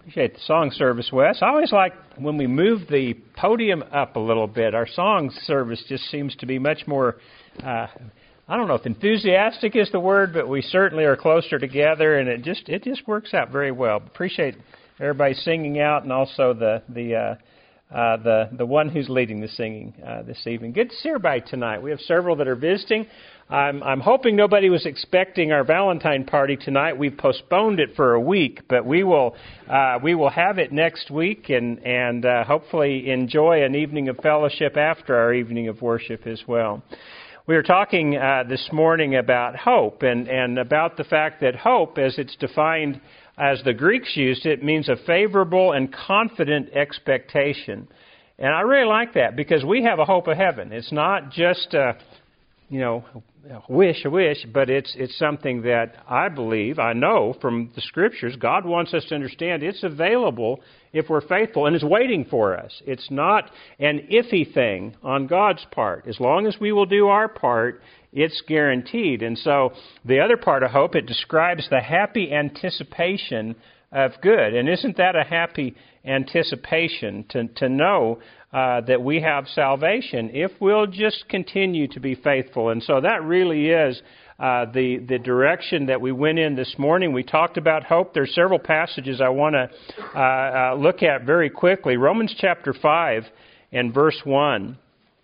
Appreciate the song service, Wes. I always like when we move the podium up a little bit. Our song service just seems to be much more, I don't know if enthusiastic is the word, but we certainly are closer together, and it just works out very well. Appreciate everybody singing out, and also the one who's leading the singing this evening. Good to see everybody tonight. We have several that are visiting. I'm hoping nobody was expecting our Valentine party tonight. We've postponed it for a week, but we will have it next week and hopefully enjoy an evening of fellowship after our evening of worship as well. We were talking this morning about hope and about the fact that hope, as it's defined as the Greeks used it, means a favorable and confident expectation. And I really like that because we have a hope of heaven. It's not just a wish, but it's something that I believe, I know from the Scriptures, God wants us to understand it's available if we're faithful and is waiting for us. It's not an iffy thing on God's part. As long as we will do our part, it's guaranteed. And so the other part of hope, it describes the happy anticipation of good. And isn't that a happy anticipation to know that we have salvation if we'll just continue to be faithful? And so that really is the direction that we went in this morning. We talked about hope. There's several passages I want to look at very quickly. Romans chapter 5 and verse 1.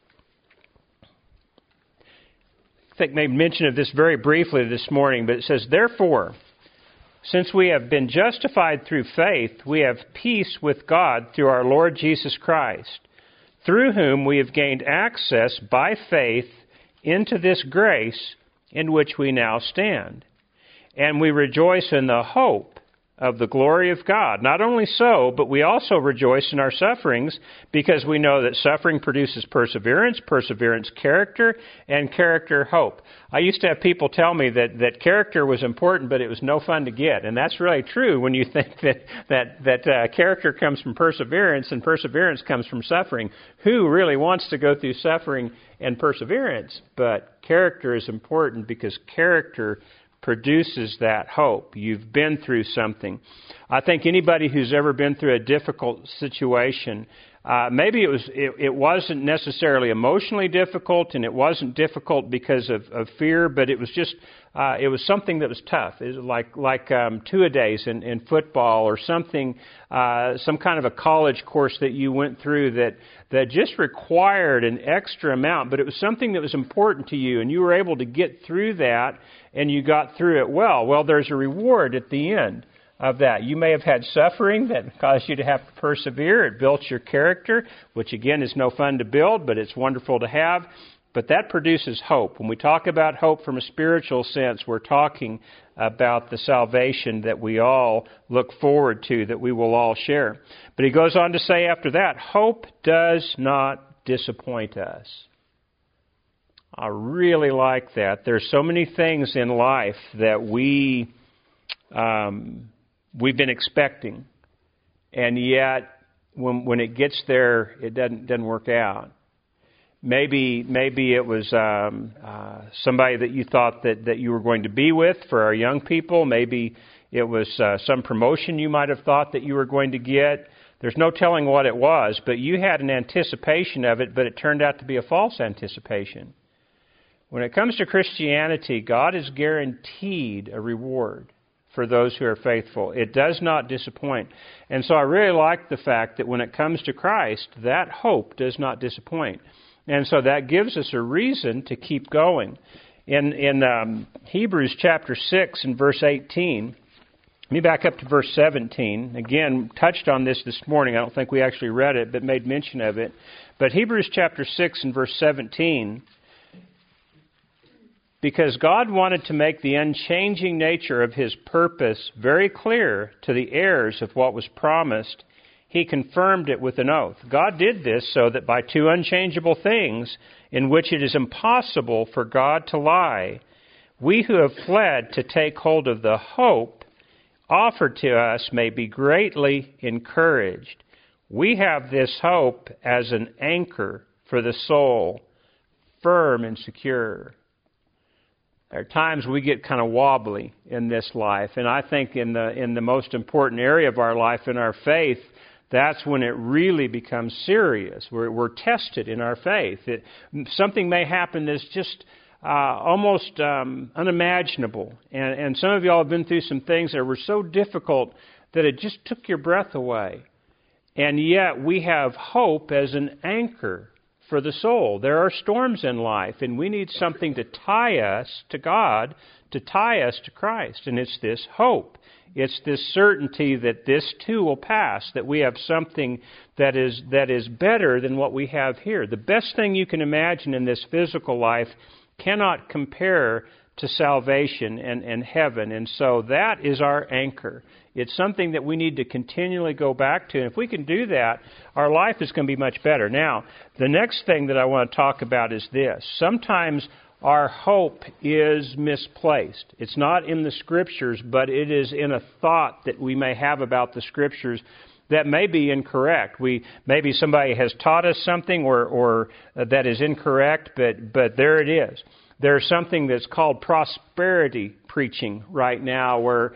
I think I made mention of this very briefly this morning, but it says, "Therefore, since we have been justified through faith, we have peace with God through our Lord Jesus Christ, through whom we have gained access by faith into this grace in which we now stand. And we rejoice in the hope of the glory of God. Not only so, but we also rejoice in our sufferings, because we know that suffering produces perseverance, perseverance character, and character hope." I used to have people tell me that character was important, but it was no fun to get. And that's really true when you think that character comes from perseverance, and perseverance comes from suffering. Who really wants to go through suffering and perseverance? But character is important because character produces that hope. You've been through something. I think anybody who's ever been through a difficult situation, maybe it wasn't necessarily emotionally difficult, and it wasn't difficult because of fear, but it was just it was something that was tough. It was like two-a-days in football, or something, some kind of a college course that you went through that just required an extra amount, but it was something that was important to you, and you were able to get through that, and you got through it well. Well, there's a reward at the end of that. You may have had suffering that caused you to have to persevere. It built your character, which again is no fun to build, but it's wonderful to have. But that produces hope. When we talk about hope from a spiritual sense, we're talking about the salvation that we all look forward to, that we will all share. But he goes on to say after that, hope does not disappoint us. I really like that. There's so many things in life that we've been expecting, and yet when it gets there, it doesn't work out. Maybe it was somebody that you thought that you were going to be with. For our young people, maybe it was some promotion you might have thought that you were going to get. There's no telling what it was, but you had an anticipation of it, but it turned out to be a false anticipation. When it comes to Christianity, God has guaranteed a reward for those who are faithful. It does not disappoint. And so I really like the fact that when it comes to Christ, that hope does not disappoint. And so that gives us a reason to keep going. In Hebrews chapter 6 and verse 18, let me back up to verse 17. Again, touched on this morning. I don't think we actually read it, but made mention of it. But Hebrews chapter 6 and verse 17, because God wanted to make the unchanging nature of His purpose very clear to the heirs of what was promised, He confirmed it with an oath. God did this so that by two unchangeable things, in which it is impossible for God to lie, we who have fled to take hold of the hope offered to us may be greatly encouraged. We have this hope as an anchor for the soul, firm and secure. There are times we get kind of wobbly in this life, and I think in the most important area of our life, in our faith, that's when it really becomes serious. We're tested in our faith. Something may happen that's just almost unimaginable. And some of y'all have been through some things that were so difficult that it just took your breath away. And yet we have hope as an anchor for the soul. There are storms in life, and we need something to tie us to God, to tie us to Christ. And it's this hope. It's this certainty that this too will pass, that we have something that is better than what we have here. The best thing you can imagine in this physical life cannot compare to salvation and heaven. And so that is our anchor. It's something that we need to continually go back to. And if we can do that, our life is going to be much better. Now, the next thing that I want to talk about is this. Sometimes our hope is misplaced. It's not in the Scriptures, but it is in a thought that we may have about the Scriptures that may be incorrect. Maybe somebody has taught us something or that is incorrect, but there it is. There's something that's called prosperity preaching right now, where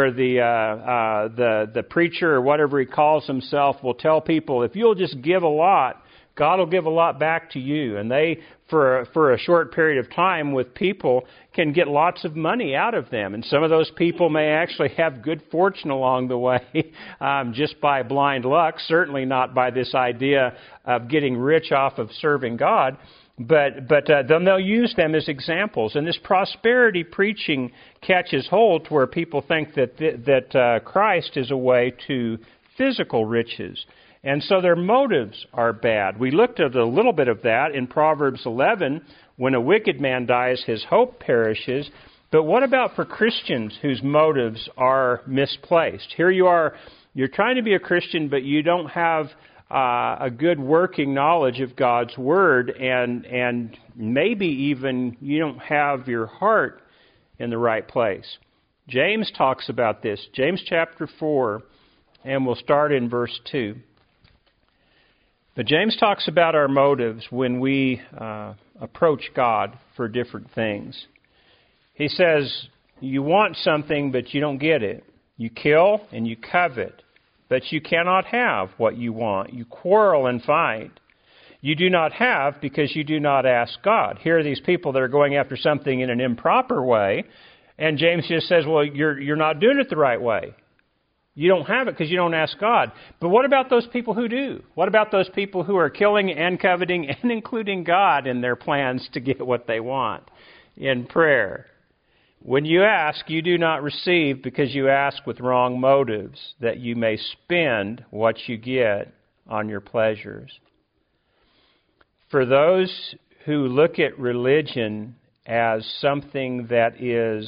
the preacher or whatever he calls himself will tell people, if you'll just give a lot, God will give a lot back to you. And they, for a short period of time with people, can get lots of money out of them. And some of those people may actually have good fortune along the way just by blind luck, certainly not by this idea of getting rich off of serving God. But then they'll use them as examples. And this prosperity preaching catches hold to where people think that Christ is a way to physical riches. And so their motives are bad. We looked at a little bit of that in Proverbs 11. When a wicked man dies, his hope perishes. But what about for Christians whose motives are misplaced? Here you are, you're trying to be a Christian, but you don't have a good working knowledge of God's Word, and maybe even you don't have your heart in the right place. James talks about this. James chapter 4, and we'll start in verse 2. But James talks about our motives when we approach God for different things. He says, you want something, but you don't get it. You kill and you covet, but you cannot have what you want. You quarrel and fight. You do not have because you do not ask God. Here are these people that are going after something in an improper way, and James just says, well, you're not doing it the right way. You don't have it because you don't ask God. But what about those people who do? What about those people who are killing and coveting and including God in their plans to get what they want in prayer? When you ask, you do not receive because you ask with wrong motives, that you may spend what you get on your pleasures. For those who look at religion as something that is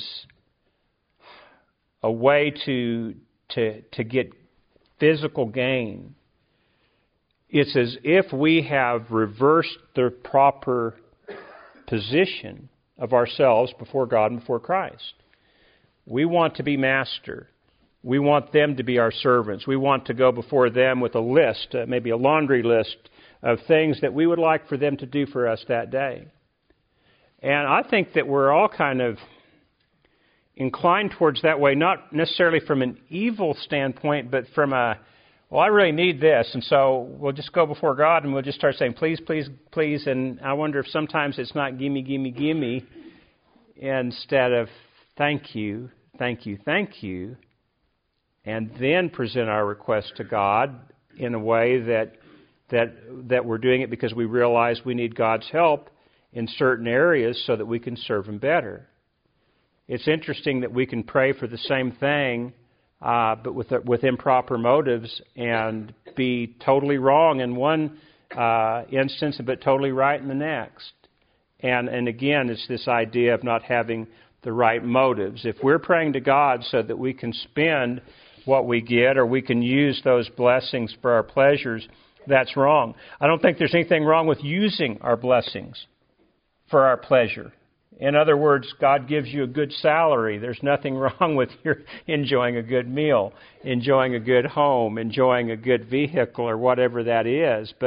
a way to get physical gain, it's as if we have reversed the proper position of ourselves before God and before Christ. We want to be master. We want them to be our servants. We want to go before them with a list, maybe a laundry list of things that we would like for them to do for us that day. And I think that we're all kind of inclined towards that way, not necessarily from an evil standpoint, but from I really need this, and so we'll just go before God and we'll just start saying, please, please, please, and I wonder if sometimes it's not gimme, gimme, gimme, instead of thank you, thank you, thank you, and then present our request to God in a way that we're doing it because we realize we need God's help in certain areas so that we can serve Him better. It's interesting that we can pray for the same thing but with improper motives and be totally wrong in one instance, but totally right in the next. And again, it's this idea of not having the right motives. If we're praying to God so that we can spend what we get or we can use those blessings for our pleasures, that's wrong. I don't think there's anything wrong with using our blessings for our pleasure. In other words, God gives you a good salary. There's nothing wrong with your enjoying a good meal, enjoying a good home, enjoying a good vehicle, or whatever that is. But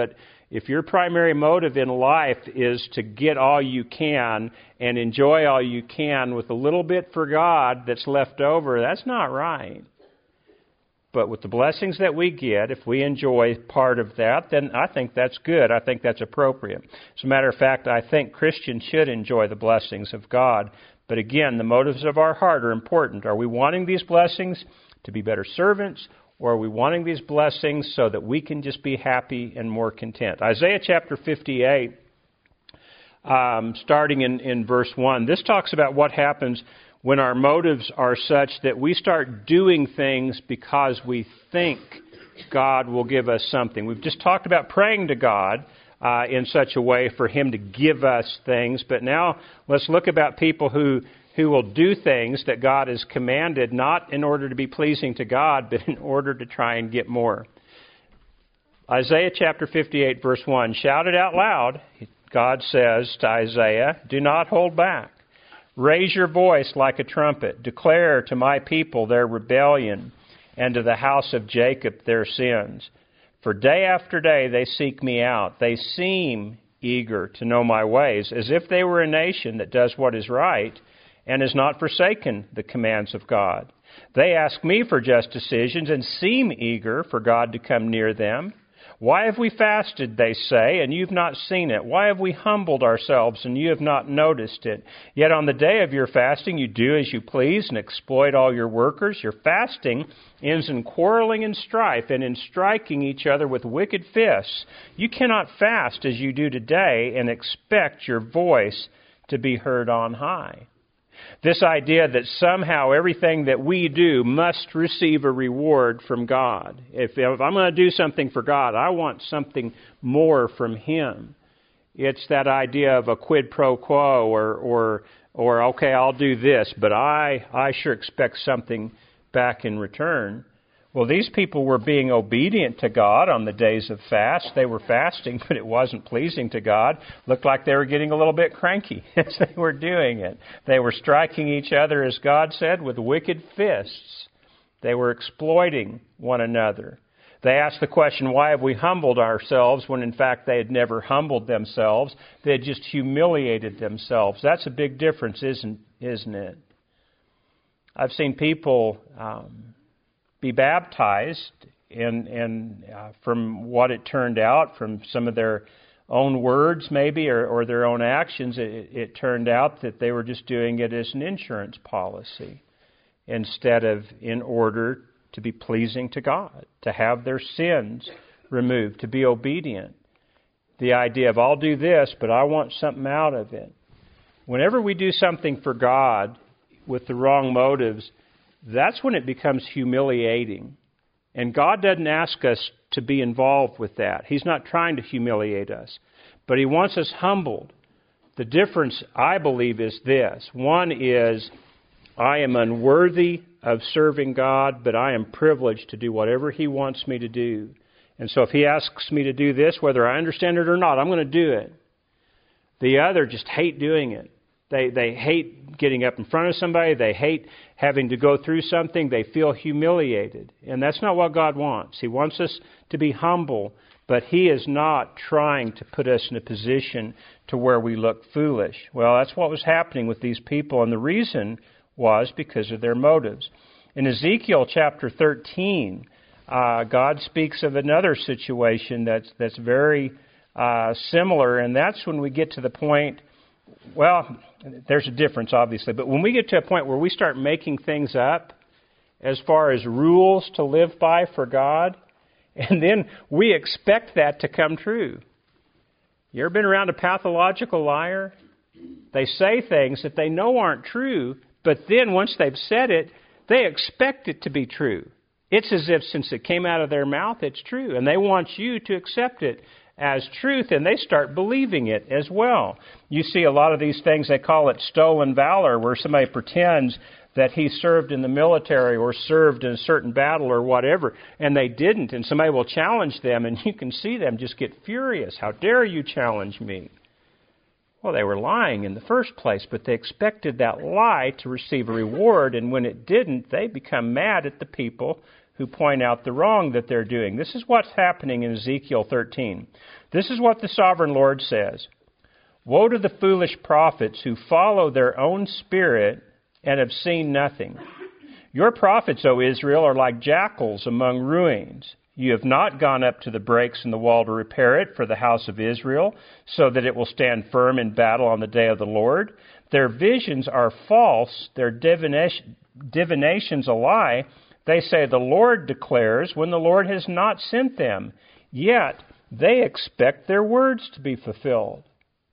If your primary motive in life is to get all you can and enjoy all you can with a little bit for God that's left over, that's not right. But with the blessings that we get, if we enjoy part of that, then I think that's good. I think that's appropriate. As a matter of fact, I think Christians should enjoy the blessings of God. But again, the motives of our heart are important. Are we wanting these blessings to be better servants, or are we wanting these blessings so that we can just be happy and more content? Isaiah chapter 58, starting in verse 1, this talks about what happens when our motives are such that we start doing things because we think God will give us something. We've just talked about praying to God in such a way for Him to give us things, but now let's look about people who will do things that God has commanded, not in order to be pleasing to God, but in order to try and get more. Isaiah chapter 58, verse 1, shout it out loud, God says to Isaiah, do not hold back. Raise your voice like a trumpet. Declare to my people their rebellion, and to the house of Jacob their sins. For day after day they seek me out. They seem eager to know my ways, as if they were a nation that does what is right and has not forsaken the commands of God. They ask me for just decisions and seem eager for God to come near them. Why have we fasted, they say, and you've not seen it? Why have we humbled ourselves, and you have not noticed it? Yet on the day of your fasting you do as you please and exploit all your workers. Your fasting ends in quarreling and strife, and in striking each other with wicked fists. You cannot fast as you do today and expect your voice to be heard on high. This idea that somehow everything that we do must receive a reward from God. If I'm going to do something for God, I want something more from Him. It's that idea of a quid pro quo or okay, I'll do this, but I sure expect something back in return. Well, these people were being obedient to God on the days of fast. They were fasting, but it wasn't pleasing to God. Looked like they were getting a little bit cranky as they were doing it. They were striking each other, as God said, with wicked fists. They were exploiting one another. They asked the question, why have we humbled ourselves, when in fact they had never humbled themselves? They had just humiliated themselves. That's a big difference, isn't it? I've seen people be baptized, and from what it turned out, from some of their own words maybe, or their own actions, it turned out that they were just doing it as an insurance policy instead of in order to be pleasing to God, to have their sins removed, to be obedient. The idea of, I'll do this, but I want something out of it. Whenever we do something for God with the wrong motives, that's when it becomes humiliating. And God doesn't ask us to be involved with that. He's not trying to humiliate us, but He wants us humbled. The difference, I believe, is this. One is, I am unworthy of serving God, but I am privileged to do whatever He wants me to do. And so if He asks me to do this, whether I understand it or not, I'm going to do it. The other just hate doing it. They hate getting up in front of somebody. They hate having to go through something. They feel humiliated. And that's not what God wants. He wants us to be humble, but He is not trying to put us in a position to where we look foolish. Well, that's what was happening with these people, and the reason was because of their motives. In Ezekiel chapter 13, God speaks of another situation that's very similar, and that's when we get to the point, well, there's a difference, obviously, but when we get to a point where we start making things up as far as rules to live by for God, and then we expect that to come true. You ever been around a pathological liar? They say things that they know aren't true, but then once they've said it, they expect it to be true. It's as if since it came out of their mouth, it's true, and they want you to accept it as truth, and they start believing it as well. You see a lot of these things, they call it stolen valor, where somebody pretends that he served in the military or served in a certain battle or whatever, and they didn't, and somebody will challenge them, and you can see them just get furious. How dare you challenge me? Well, they were lying in the first place, but they expected that lie to receive a reward, and when it didn't, they become mad at the people who point out the wrong that they're doing. This is what's happening in Ezekiel 13. This is what the sovereign Lord says. Woe to the foolish prophets who follow their own spirit and have seen nothing. Your prophets, O Israel, are like jackals among ruins. You have not gone up to the breaks in the wall to repair it for the house of Israel, so that it will stand firm in battle on the day of the Lord. Their visions are false, their divinations a lie. They say, the Lord declares, when the Lord has not sent them. Yet they expect their words to be fulfilled.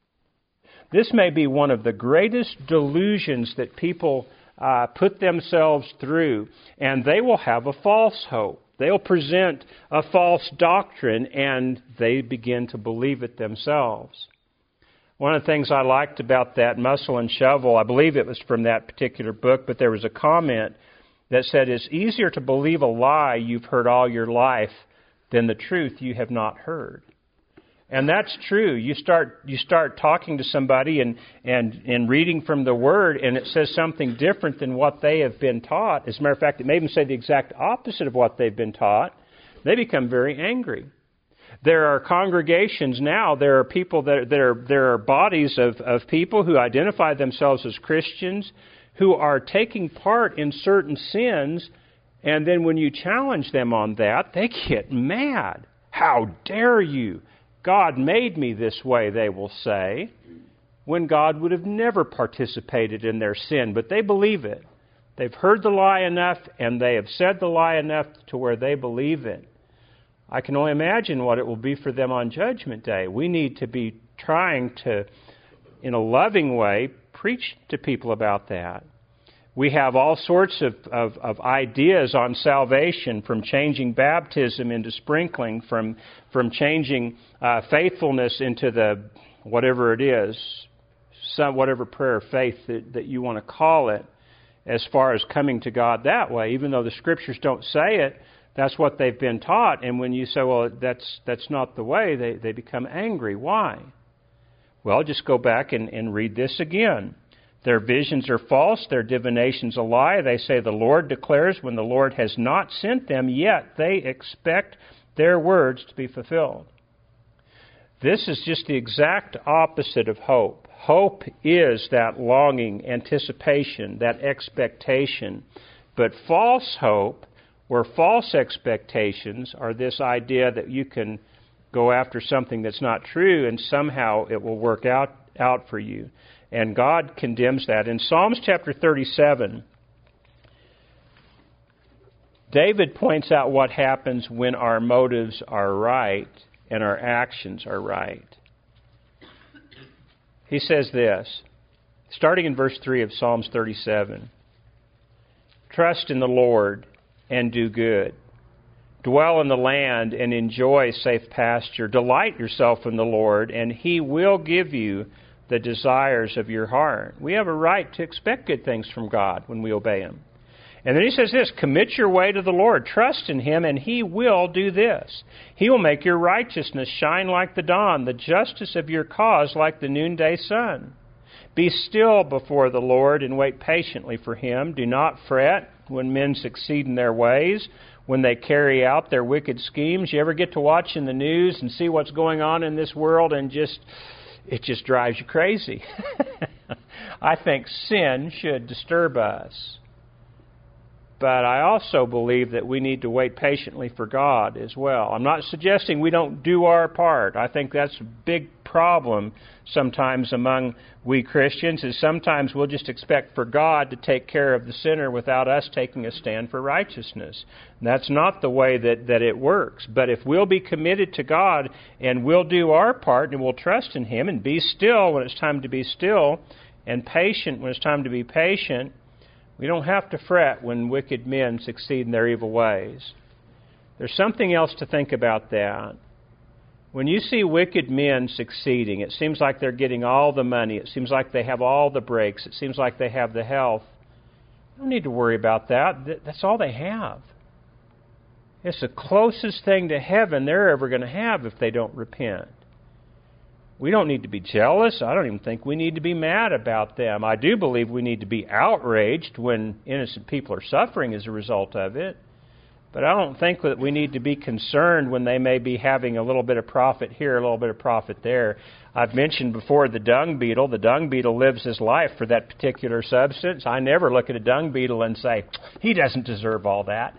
This may be one of the greatest delusions that people put themselves through, and they will have a false hope. They'll present a false doctrine, and they begin to believe it themselves. One of the things I liked about that Muscle and Shovel, I believe it was from that particular book, but there was a comment that said, it's easier to believe a lie you've heard all your life than the truth you have not heard. And that's true. You start talking to somebody and reading from the Word, and it says something different than what they have been taught. As a matter of fact, it may even say the exact opposite of what they've been taught. They become very angry. There are congregations now, there are people there are bodies of people who identify themselves as Christians who are taking part in certain sins, and then when you challenge them on that, they get mad. How dare you? God made me this way, they will say, when God would have never participated in their sin. But they believe it. They've heard the lie enough, and they have said the lie enough to where they believe it. I can only imagine what it will be for them on Judgment Day. We need to be trying to, in a loving way, preach to people about that. We have all sorts of ideas on salvation, from changing baptism into sprinkling, from changing faithfulness into the whatever it is, whatever prayer of faith that you want to call it, as far as coming to God that way. Even though the Scriptures don't say it, that's what they've been taught. And when you say, well, that's not the way, they become angry. Why? Well, just go back and read this again. Their visions are false, their divinations a lie. They say the Lord declares when the Lord has not sent them, yet they expect their words to be fulfilled. This is just the exact opposite of hope. Hope is that longing, anticipation, that expectation. But false hope, or false expectations, are this idea that you can go after something that's not true and somehow it will work out for you. And God condemns that. In Psalms chapter 37, David points out what happens when our motives are right and our actions are right. He says this, starting in verse 3 of Psalms 37, trust in the Lord and do good. Dwell in the land and enjoy safe pasture. Delight yourself in the Lord, and He will give you the desires of your heart. We have a right to expect good things from God when we obey Him. And then He says this, commit your way to the Lord. Trust in Him, and He will do this. He will make your righteousness shine like the dawn, the justice of your cause like the noonday sun. Be still before the Lord and wait patiently for Him. Do not fret when men succeed in their ways, when they carry out their wicked schemes. You ever get to watch in the news and see what's going on in this world and it just drives you crazy. I think sin should disturb us. But I also believe that we need to wait patiently for God as well. I'm not suggesting we don't do our part. I think that's a big problem sometimes among we Christians, is sometimes we'll just expect for God to take care of the sinner without us taking a stand for righteousness. And that's not the way that it works. But if we'll be committed to God and we'll do our part and we'll trust in Him and be still when it's time to be still and patient when it's time to be patient, we don't have to fret when wicked men succeed in their evil ways. There's something else to think about that. When you see wicked men succeeding, it seems like they're getting all the money. It seems like they have all the breaks. It seems like they have the health. You don't need to worry about that. That's all they have. It's the closest thing to heaven they're ever going to have if they don't repent. We don't need to be jealous. I don't even think we need to be mad about them. I do believe we need to be outraged when innocent people are suffering as a result of it. But I don't think that we need to be concerned when they may be having a little bit of profit here, a little bit of profit there. I've mentioned before the dung beetle. The dung beetle lives his life for that particular substance. I never look at a dung beetle and say, he doesn't deserve all that.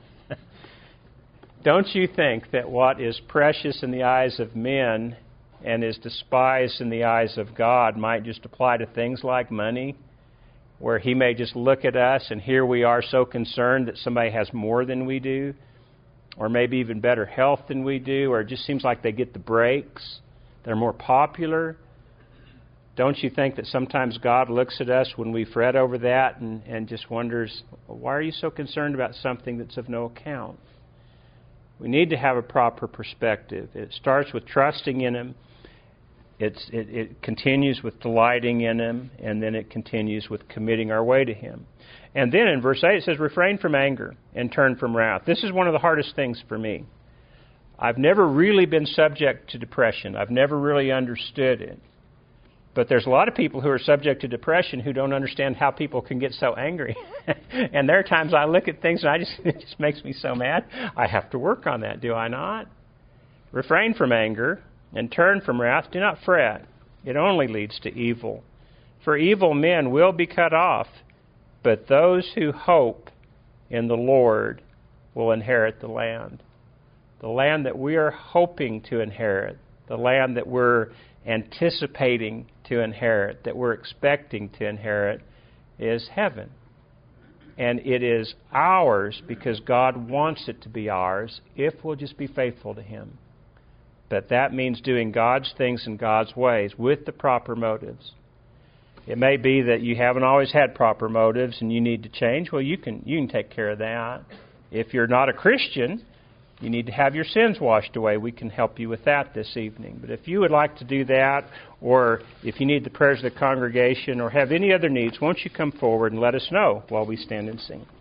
Don't you think that what is precious in the eyes of men and is despised in the eyes of God might just apply to things like money, where He may just look at us and here we are so concerned that somebody has more than we do, or maybe even better health than we do, or it just seems like they get the breaks, they're more popular. Don't you think that sometimes God looks at us when we fret over that and just wonders, why are you so concerned about something that's of no account? We need to have a proper perspective. It starts with trusting in Him. It continues with delighting in Him, and then it continues with committing our way to Him. And then in verse 8 it says, refrain from anger and turn from wrath. This is one of the hardest things for me. I've never really been subject to depression. I've never really understood it. But there's a lot of people who are subject to depression who don't understand how people can get so angry. And there are times I look at things and it just makes me so mad. I have to work on that, do I not? Refrain from anger and turn from wrath. Do not fret. It only leads to evil. For evil men will be cut off, but those who hope in the Lord will inherit the land. The land that we are hoping to inherit, the land that we're anticipating to inherit, that we're expecting to inherit, is heaven. And it is ours because God wants it to be ours if we'll just be faithful to Him. But that means doing God's things in God's ways with the proper motives. It may be that you haven't always had proper motives and you need to change. Well, you can take care of that. If you're not a Christian, you need to have your sins washed away. We can help you with that this evening. But if you would like to do that, or if you need the prayers of the congregation, or have any other needs, won't you come forward and let us know while we stand and sing.